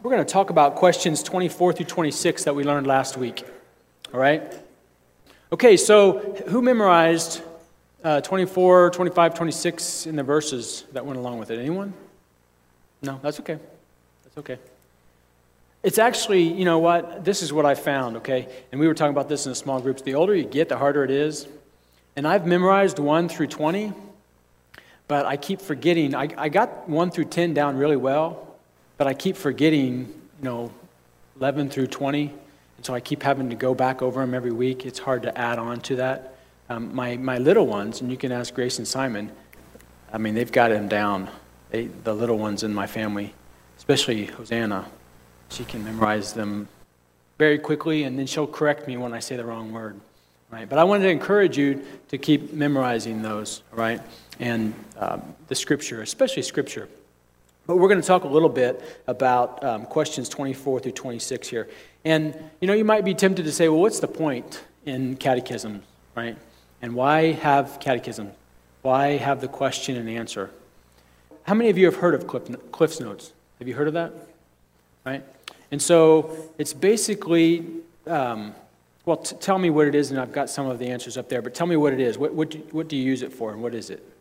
We're going to talk about questions 24 through 26 that we learned last week. All right? Okay, so who memorized 24, 25, 26 in the verses that went along with it? Anyone? No, that's okay. That's okay. It's actually, you know what? This is what I found, okay? And we were talking about this in the small groups. The older you get, the harder it is. And I've memorized 1 through 20, but I keep forgetting. I got 1 through 10 down really well, but I keep forgetting, 11 through 20. And so I keep having to go back over them every week. It's hard to add on to that. My little ones, and you can ask Grace and Simon, I mean, they've got them down. The little ones in my family, especially Hosanna, she can memorize them very quickly, and then she'll correct me when I say the wrong word. Right? But I wanted to encourage you to keep memorizing those, right? And the Scripture, especially Scripture. But we're going to talk a little bit about questions 24 through 26 here. And, you might be tempted to say, well, what's the point in catechism, right? And why have catechism? Why have the question and answer? How many of you have heard of Cliff's Notes? Have you heard of that? Right? And so it's basically, tell me what it is, and I've got some of the answers up there, but tell me what it is. What do you use it for, and what is it?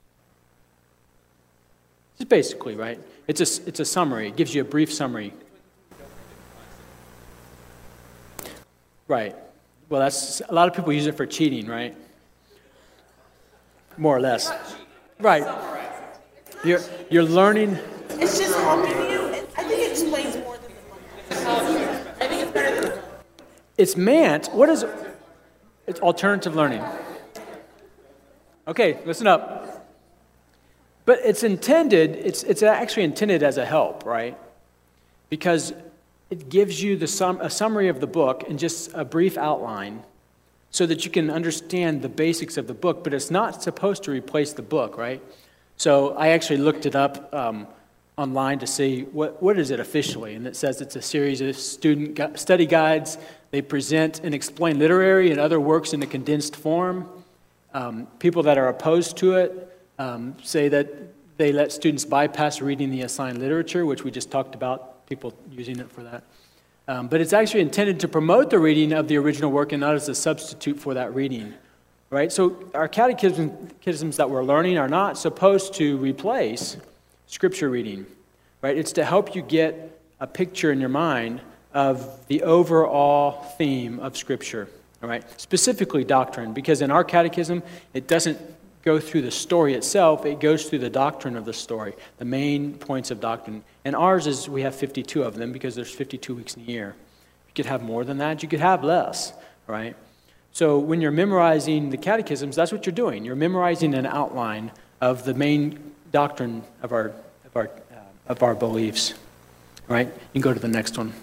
It's basically, right? It's a summary. It gives you a brief summary. Right. Well, that's a lot of people use it for cheating, right? More or less. Right. You're learning. It's just helping you. I think it explains more than the book. I think it's better than the book. It's meant. What is it? It's alternative learning. Okay, listen up. But it's intended, it's actually intended as a help, right? Because it gives you a summary of the book and just a brief outline so that you can understand the basics of the book, but it's not supposed to replace the book, right? So I actually looked it up online to see what is it officially, and it says it's a series of student study guides. They present and explain literary and other works in a condensed form. People that are opposed to it say that they let students bypass reading the assigned literature, which we just talked about, people using it for that. But it's actually intended to promote the reading of the original work and not as a substitute for that reading, right? So our catechisms that we're learning are not supposed to replace Scripture reading, right? It's to help you get a picture in your mind of the overall theme of Scripture, all right? Specifically doctrine, because in our catechism, it doesn't go through the story itself, it goes through the doctrine of the story, the main points of doctrine. And ours is, we have 52 of them because there's 52 weeks in a year. You could have more than that, you could have less, right? So when you're memorizing the catechisms, that's what you're doing. You're memorizing an outline of the main doctrine of our beliefs, right? You can go to the next one.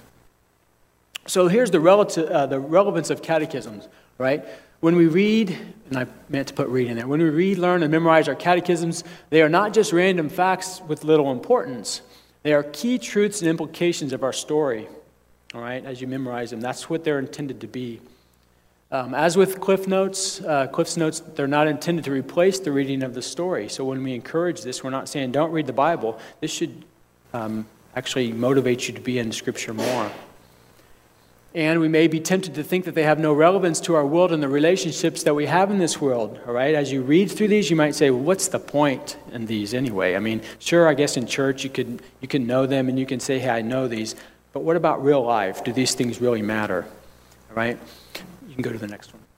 So here's the relevance of catechisms, right? When we read, and I meant to put read in there, when we read, learn, and memorize our catechisms, they are not just random facts with little importance. They are key truths and implications of our story, all right, as you memorize them. That's what they're intended to be. As with Cliff's Notes, they're not intended to replace the reading of the story. So when we encourage this, we're not saying don't read the Bible. This should actually motivate you to be in Scripture more. And we may be tempted to think that they have no relevance to our world and the relationships that we have in this world, all right? As you read through these, you might say, well, what's the point in these anyway? I mean, sure, I guess in church you can know them and you can say, hey, I know these, but what about real life? Do these things really matter, all right? You can go to the next one.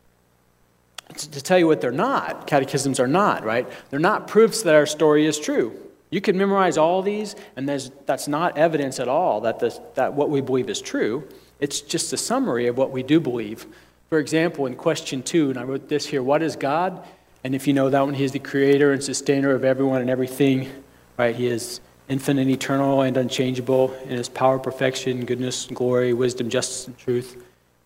To tell you what they're not, catechisms are not, right? They're not proofs that our story is true. You can memorize all these, and that's not evidence at all that what we believe is true. It's just a summary of what we do believe. For example, in question 2, and I wrote this here, what is God? And if you know that one, He is the creator and sustainer of everyone and everything, right? He is infinite, eternal, and unchangeable in His power, perfection, goodness, glory, wisdom, justice, and truth.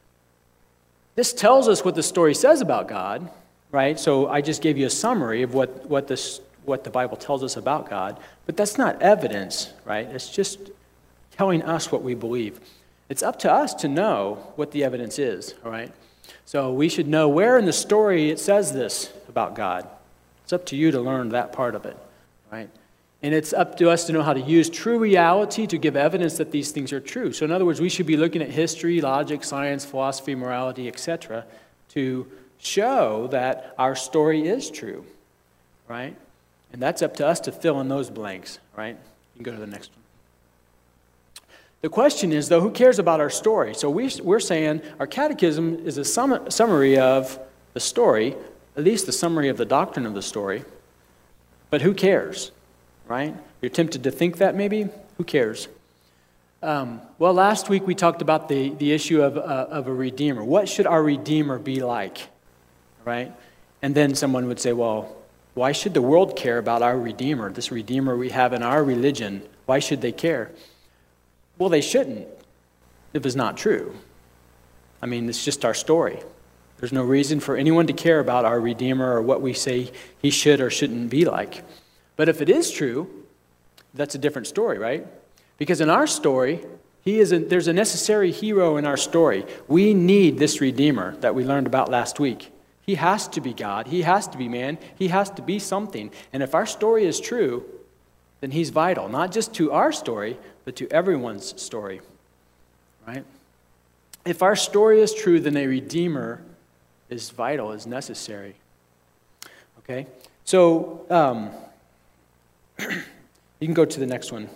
This tells us what the story says about God, right? So I just gave you a summary of what the Bible tells us about God, but that's not evidence, right? It's just telling us what we believe. It's up to us to know what the evidence is, all right? So we should know where in the story it says this about God. It's up to you to learn that part of it, right? And it's up to us to know how to use true reality to give evidence that these things are true. So in other words, we should be looking at history, logic, science, philosophy, morality, etc., to show that our story is true, right? And that's up to us to fill in those blanks, right? You can go to the next one. The question is, though, who cares about our story? So we're saying our catechism is a summary of the story, at least the summary of the doctrine of the story. But who cares, right? You're tempted to think that maybe? Who cares? Well, last week we talked about the issue of a redeemer. What should our redeemer be like, right? And then someone would say, well, why should the world care about our redeemer, this redeemer we have in our religion? Why should they care? Well, they shouldn't if it's not true. I mean, it's just our story. There's no reason for anyone to care about our Redeemer or what we say he should or shouldn't be like. But if it is true, that's a different story, right? Because in our story, there's a necessary hero in our story. We need this Redeemer that we learned about last week. He has to be God. He has to be man. He has to be something. And if our story is true, then he's vital, not just to our story, but to everyone's story, right? If our story is true, then a Redeemer is vital, is necessary. Okay? So, you can go to the next one.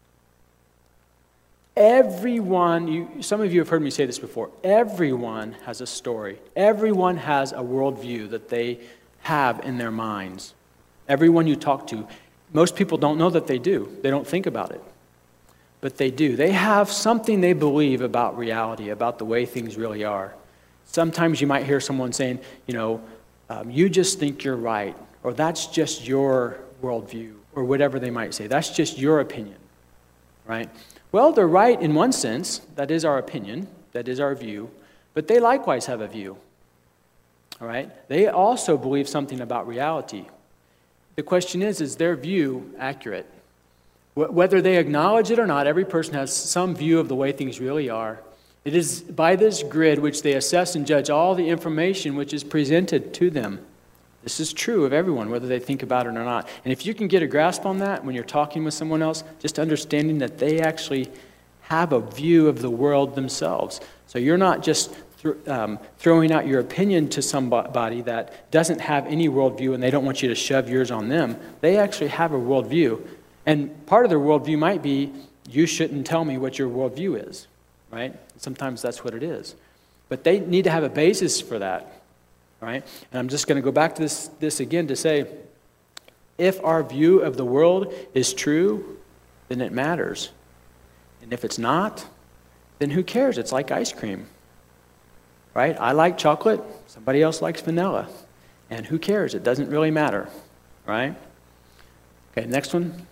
Everyone, some of you have heard me say this before, everyone has a story. Everyone has a worldview that they have in their minds. Everyone you talk to. Most people don't know that they do. They don't think about it. But they do. They have something they believe about reality, about the way things really are. Sometimes you might hear someone saying, you just think you're right, or that's just your worldview, or whatever they might say. That's just your opinion, right? Well, they're right in one sense. That is our opinion. That is our view. But they likewise have a view, all right? They also believe something about reality. The question is their view accurate? Whether they acknowledge it or not, every person has some view of the way things really are. It is by this grid which they assess and judge all the information which is presented to them. This is true of everyone, whether they think about it or not. And if you can get a grasp on that when you're talking with someone else, just understanding that they actually have a view of the world themselves. So you're not just throwing out your opinion to somebody that doesn't have any worldview and they don't want you to shove yours on them. They actually have a worldview. And part of their worldview might be, you shouldn't tell me what your worldview is, right? Sometimes that's what it is. But they need to have a basis for that, right? And I'm just going to go back to this again to say, if our view of the world is true, then it matters. And if it's not, then who cares? It's like ice cream, right? I like chocolate, somebody else likes vanilla. And who cares? It doesn't really matter, right? Okay, next one.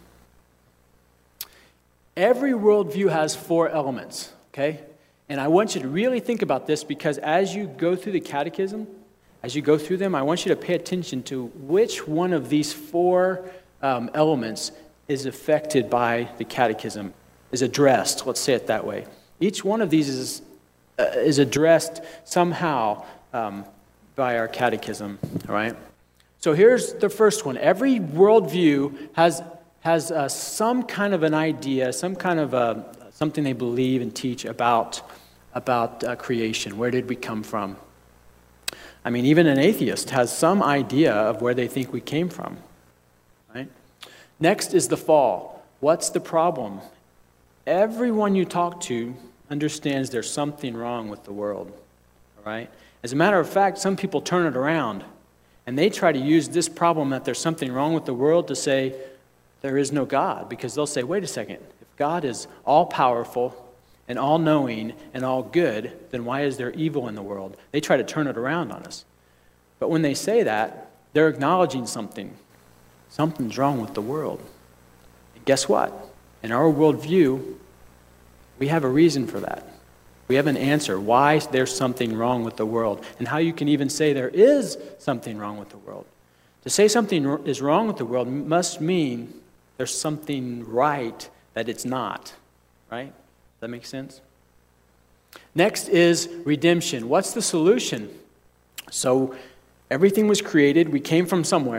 Every worldview has 4 elements, okay? And I want you to really think about this because as you go through the catechism, as you go through them, I want you to pay attention to which one of these 4 elements is affected by the catechism, is addressed, let's say it that way. Each one of these is addressed somehow by our catechism, all right? So here's the first one. Every worldview has some kind of an idea, some kind of something they believe and teach about creation. Where did we come from? I mean, even an atheist has some idea of where they think we came from, right? Next is the fall. What's the problem? Everyone you talk to understands there's something wrong with the world, all right? As a matter of fact, some people turn it around, and they try to use this problem that there's something wrong with the world to say there is no God, because they'll say, wait a second, if God is all-powerful and all-knowing and all-good, then why is there evil in the world? They try to turn it around on us. But when they say that, they're acknowledging something. Something's wrong with the world. And guess what? In our worldview, we have a reason for that. We have an answer why there's something wrong with the world and how you can even say there is something wrong with the world. To say something is wrong with the world must mean there's something right that it's not, right? Does that make sense? Next is redemption. What's the solution? So everything was created. We came from somewhere.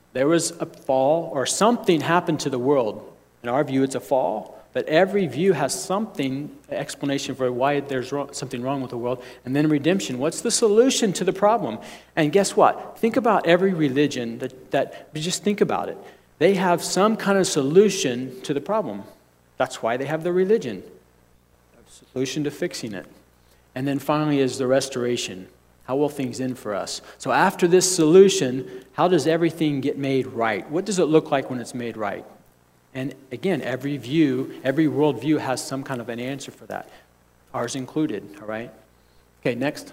There was a fall or something happened to the world. In our view, it's a fall, but every view has something, explanation for why there's something wrong with the world. And then redemption. What's the solution to the problem? And guess what? Think about every religion just think about it. They have some kind of solution to the problem. That's why they have the religion. A solution to fixing it. And then finally is the restoration. How will things end for us? So after this solution, how does everything get made right? What does it look like when it's made right? And again, every worldview has some kind of an answer for that. Ours included, all right? Okay, next.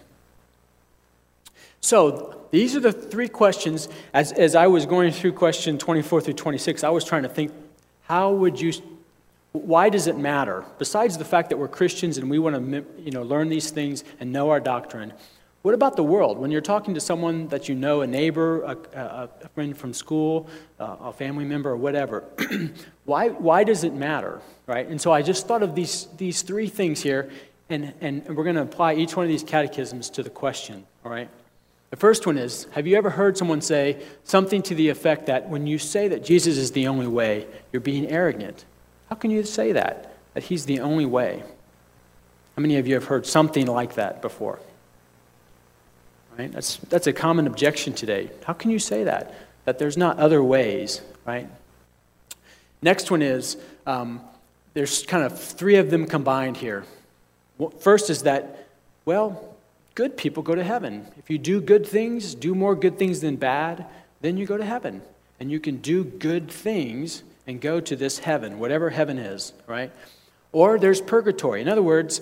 So these are the three questions. As I was going through question 24 through 26, I was trying to think, why does it matter? Besides the fact that we're Christians and we want to learn these things and know our doctrine, what about the world? When you're talking to someone that you know, a neighbor, a friend from school, a family member, or whatever, why does it matter, right? And so I just thought of these three things here, and we're going to apply each one of these catechisms to the question, all right? The first one is, have you ever heard someone say something to the effect that when you say that Jesus is the only way, you're being arrogant? How can you say that he's the only way? How many of you have heard something like that before? Right? That's a common objection today. How can you say that there's not other ways, right? Next one is, there's kind of three of them combined here. First is that, well, good people go to heaven. If you do good things, do more good things than bad, then you go to heaven. And you can do good things and go to this heaven, whatever heaven is, right? Or there's purgatory. In other words,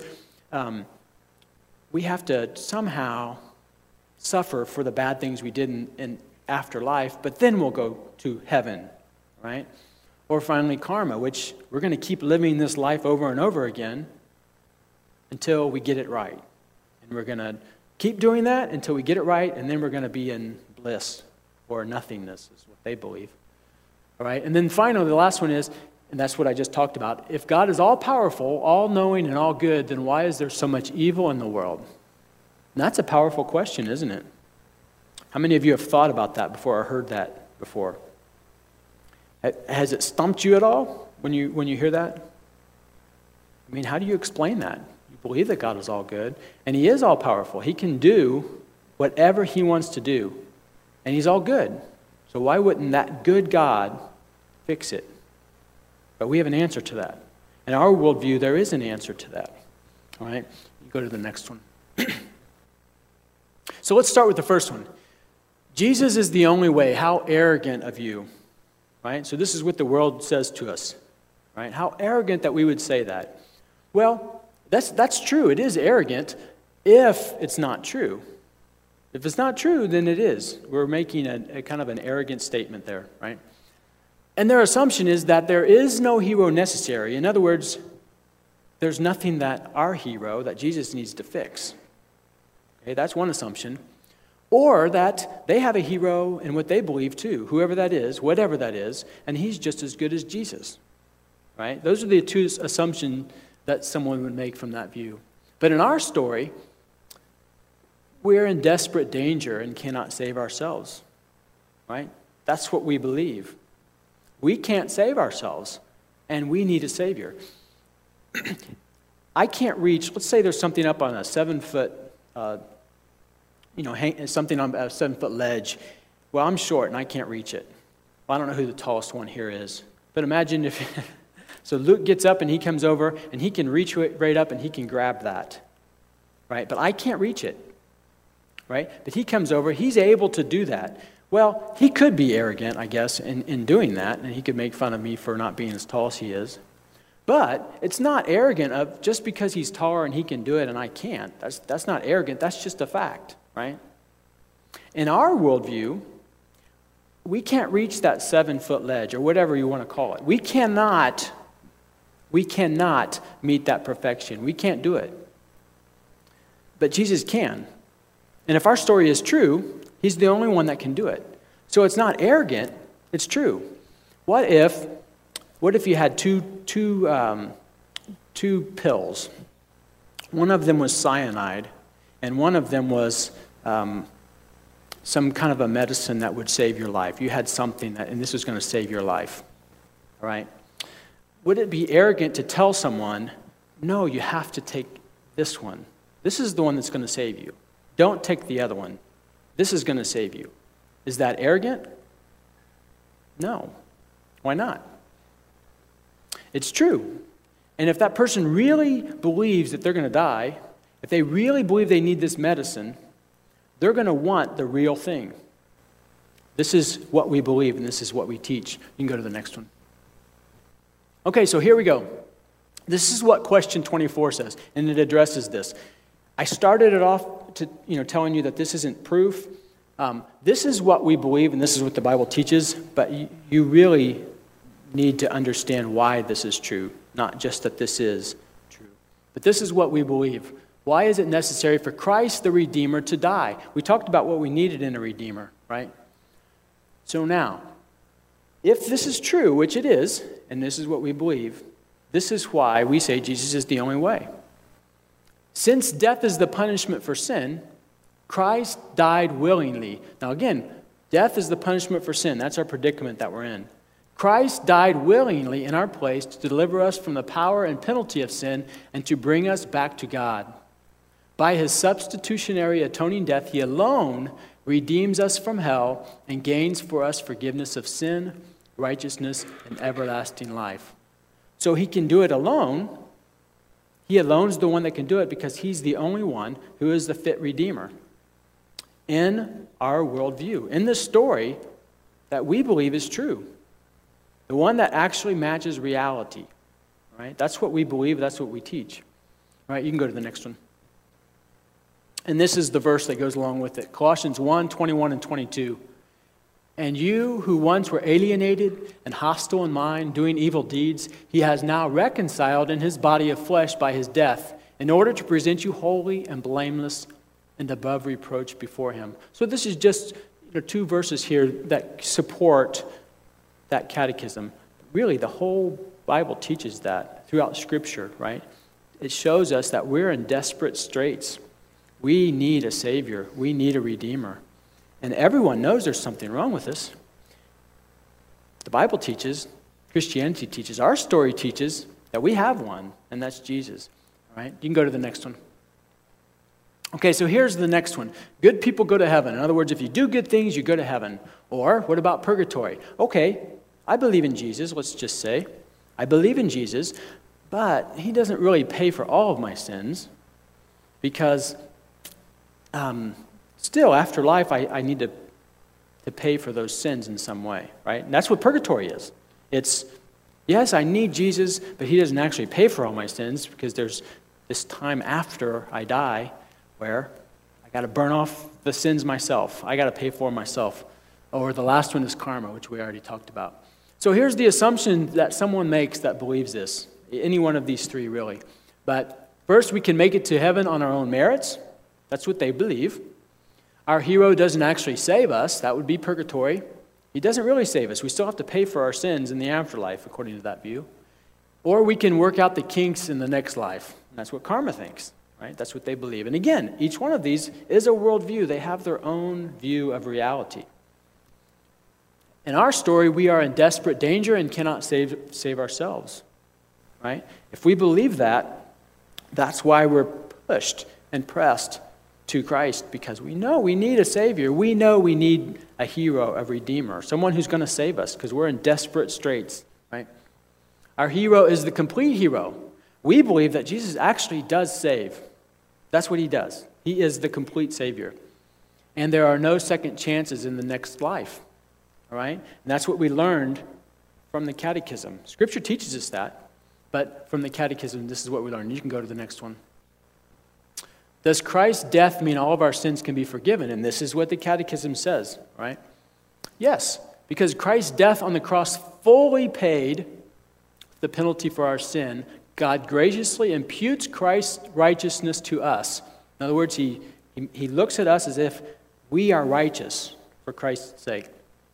we have to somehow suffer for the bad things we did in afterlife, but then we'll go to heaven, right? Or finally, karma, which we're going to keep living this life over and over again until we get it right. And we're going to keep doing that until we get it right, and then we're going to be in bliss or nothingness, is what they believe. All right? And then finally, the last one is, and that's what I just talked about, if God is all-powerful, all-knowing, and all-good, then why is there so much evil in the world? And that's a powerful question, isn't it? How many of you have thought about that before or heard that before? Has it stumped you at all when you hear that? I mean, how do you explain that? You believe that God is all good, and He is all-powerful. He can do whatever He wants to do, and He's all good. So why wouldn't that good God fix it? But we have an answer to that. In our worldview, there is an answer to that. All right? You go to the next one. So let's start with the first one. Jesus is the only way. How arrogant of you. Right? So this is what the world says to us. Right? How arrogant that we would say that. Well, that's true. It is arrogant if it's not true. If it's not true, then it is. We're making a kind of an arrogant statement there, right? And their assumption is that there is no hero necessary. In other words, there's nothing that our hero, that Jesus needs to fix. Okay, that's one assumption. Or that they have a hero in what they believe too, whoever that is, whatever that is, and he's just as good as Jesus. Right? Those are the two assumptions that someone would make from that view. But in our story, we're in desperate danger and cannot save ourselves. Right? That's what we believe. We can't save ourselves, and we need a Savior. I can't reach, let's say there's something up on a 7-foot, something on a 7-foot ledge. Well, I'm short and I can't reach it. Well, I don't know who the tallest one here is. But imagine if, so Luke gets up and he comes over and he can reach right up and he can grab that. Right? But I can't reach it. Right? But he comes over, he's able to do that. Well, he could be arrogant, I guess, in doing that, and he could make fun of me for not being as tall as he is. But it's not arrogant of just because he's taller and he can do it and I can't. That's not arrogant. That's just a fact, right? In our worldview, we can't reach that 7-foot ledge or whatever you want to call it. We cannot meet that perfection. We can't do it. But Jesus can. And if our story is true, he's the only one that can do it. So it's not arrogant, it's true. What if you had two pills? One of them was cyanide, and one of them was some kind of a medicine that would save your life. You had something that, and this was going to save your life. All right? Would it be arrogant to tell someone, no, you have to take this one. This is the one that's going to save you. Don't take the other one. This is going to save you. Is that arrogant? No. Why not? It's true. And if that person really believes that they're going to die, if they really believe they need this medicine, they're going to want the real thing. This is what we believe, and this is what we teach. You can go to the next one. Okay, so here we go. This is what question 24 says, and it addresses this. I started it off to telling you that this isn't proof. This is what we believe, and this is what the Bible teaches, but you really need to understand why this is true, not just that this is true. But this is what we believe. Why is it necessary for Christ the Redeemer to die? We talked about what we needed in a Redeemer, right? So now, if this is true, which it is, and this is what we believe, this is why we say Jesus is the only way. Since death is the punishment for sin, Christ died willingly. Now again, death is the punishment for sin. That's our predicament that we're in. Christ died willingly in our place to deliver us from the power and penalty of sin and to bring us back to God. By his substitutionary atoning death, he alone redeems us from hell and gains for us forgiveness of sin, righteousness, and everlasting life. So he can do it alone. He alone is the one that can do it because he's the only one who is the fit Redeemer. In our worldview, in this story that we believe is true, the one that actually matches reality, right? That's what we believe, that's what we teach. All right, you can go to the next one. And this is the verse that goes along with it. Colossians 1, 21 and 22. And you who once were alienated and hostile in mind, doing evil deeds, he has now reconciled in his body of flesh by his death, in order to present you holy and blameless and above reproach before him. So this is just two verses here that support that catechism. Really, the whole Bible teaches that throughout Scripture, right? It shows us that we're in desperate straits. We need a Savior. We need a Redeemer. And everyone knows there's something wrong with us. The Bible teaches, Christianity teaches, our story teaches that we have one, and that's Jesus. All right? You can go to the next one. Okay, so here's the next one. Good people go to heaven. In other words, if you do good things, you go to heaven. Or what about purgatory? Okay, I believe in Jesus, let's just say. I believe in Jesus, but he doesn't really pay for all of my sins because still, after life, I need to pay for those sins in some way, right? And that's what purgatory is. It's, yes, I need Jesus, but he doesn't actually pay for all my sins because there's this time after I die where I got to burn off the sins myself. I got to pay for them myself. Or the last one is karma, which we already talked about. So here's the assumption that someone makes that believes this. Any one of these three, really. But first, we can make it to heaven on our own merits. That's what they believe. Our hero doesn't actually save us. That would be purgatory. He doesn't really save us. We still have to pay for our sins in the afterlife, according to that view. Or we can work out the kinks in the next life. And that's what karma thinks, right? That's what they believe. And again, each one of these is a worldview. They have their own view of reality. In our story, we are in desperate danger and cannot save ourselves, right? If we believe that, that's why we're pushed and pressed to Christ, because we know we need a Savior. We know we need a hero, a Redeemer, someone who's going to save us because we're in desperate straits, right? Our hero is the complete hero. We believe that Jesus actually does save. That's what he does. He is the complete Savior. And there are no second chances in the next life, all right? And that's what we learned from the Catechism. Scripture teaches us that, but from the Catechism, this is what we learned. You can go to the next one. Does Christ's death mean all of our sins can be forgiven? And this is what the Catechism says, right? Yes, because Christ's death on the cross fully paid the penalty for our sin. God graciously imputes Christ's righteousness to us. In other words, he looks at us as if we are righteous for Christ's sake.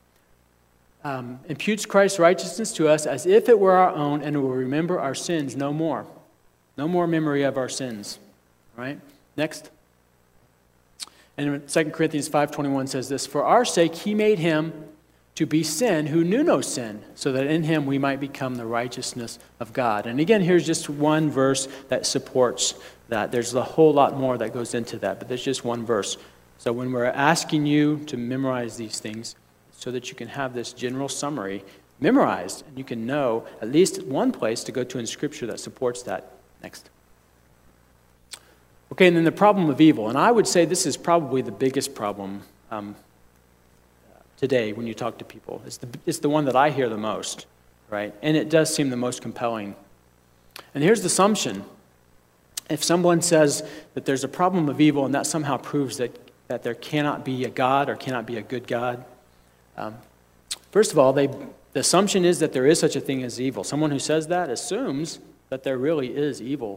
Imputes Christ's righteousness to us as if it were our own, and will remember our sins no more. No more memory of our sins, right? Next. And 2 Corinthians 5:21 says this, "For our sake he made him to be sin who knew no sin, so that in him we might become the righteousness of God." And again, here's just one verse that supports that. There's a whole lot more that goes into that, but there's just one verse. So when we're asking you to memorize these things so that you can have this general summary memorized, and you can know at least one place to go to in Scripture that supports that. Next. Okay, and then the problem of evil. And I would say this is probably the biggest problem today when you talk to people. It's the one that I hear the most, right? And it does seem the most compelling. And here's the assumption. If someone says that there's a problem of evil and that somehow proves that there cannot be a God or cannot be a good God, first of all, the assumption is that there is such a thing as evil. Someone who says that assumes that there really is evil.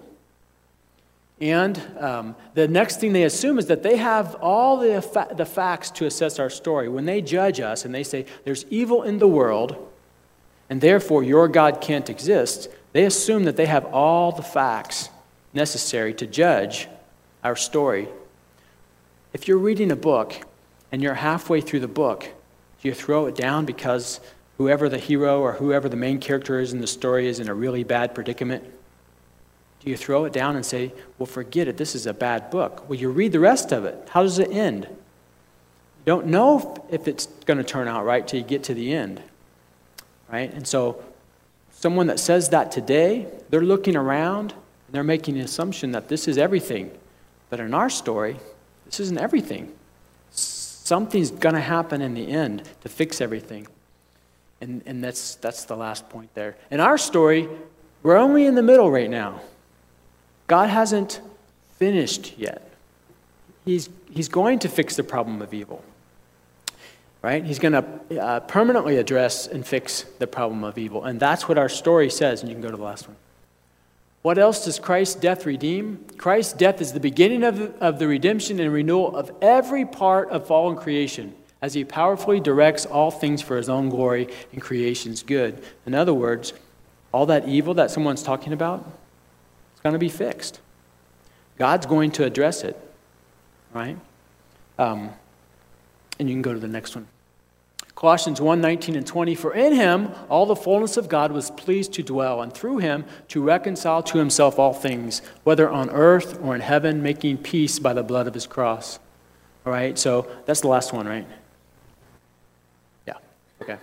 And the next thing they assume is that they have all the facts to assess our story. When they judge us and they say, there's evil in the world, and therefore your God can't exist, they assume that they have all the facts necessary to judge our story. If you're reading a book and you're halfway through the book, do you throw it down because whoever the hero or whoever the main character is in the story is in a really bad predicament? Do you throw it down and say, well, forget it, this is a bad book? Well, you read the rest of it. How does it end? You don't know if it's going to turn out right till you get to the end, right? And so someone that says that today, they're looking around and they're making the assumption that this is everything. But in our story, this isn't everything. Something's going to happen in the end to fix everything. And that's the last point there. In our story, we're only in the middle right now. God hasn't finished yet. He's going to fix the problem of evil, right? He's going to permanently address and fix the problem of evil. And that's what our story says. And you can go to the last one. What else does Christ's death redeem? Christ's death is the beginning of the redemption and renewal of every part of fallen creation, as he powerfully directs all things for his own glory and creation's good. In other words, all that evil that someone's talking about, it's going to be fixed. God's going to address it, right? And you can go to the next one. Colossians 1:19 and 20, "For in him all the fullness of God was pleased to dwell, and through him to reconcile to himself all things, whether on earth or in heaven, making peace by the blood of his cross." All right, so that's the last one, right? Yeah, okay.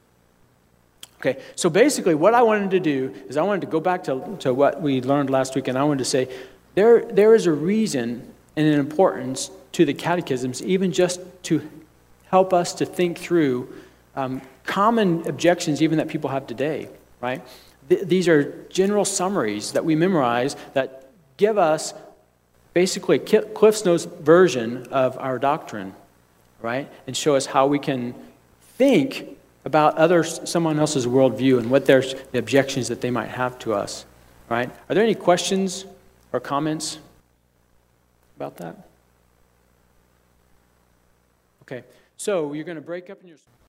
Okay, so basically what I wanted to do is I wanted to go back to what we learned last week, and I wanted to say there is a reason and an importance to the catechisms, even just to help us to think through common objections even that people have today, right? These are general summaries that we memorize that give us basically Cliff's Notes version of our doctrine, right? And show us how we can think about someone else's worldview and what the objections that they might have to us, right? Are there any questions or comments about that? Okay, so you're going to break up in your...